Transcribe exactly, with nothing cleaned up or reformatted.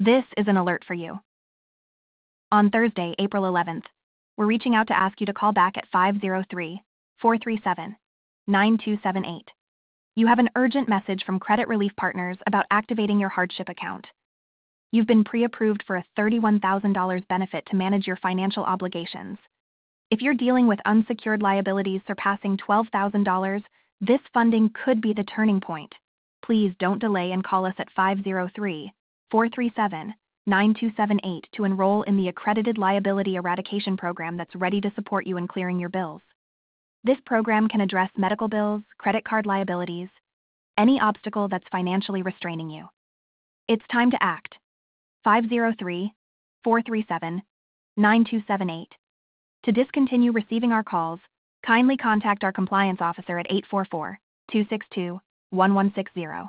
This is an alert for you. On Thursday, April eleventh, we're reaching out to ask you to call back at five zero three, four three seven, nine two seven eight. You have an urgent message from Credit Relief Partners about activating your hardship account. You've been pre-approved for a thirty-one thousand dollars benefit to manage your financial obligations. If you're dealing with unsecured liabilities surpassing twelve thousand dollars, this funding could be the turning point. Please don't delay and call us at five zero three, four three seven, nine two seven eight to enroll in the Accredited Liability Eradication Program that's ready to support you in clearing your bills. This program can address medical bills, credit card liabilities, any obstacle that's financially restraining you. It's time to act. five zero three, four three seven, nine two seven eight. To discontinue receiving our calls, kindly contact our compliance officer at eight four four, two six two, one one six zero.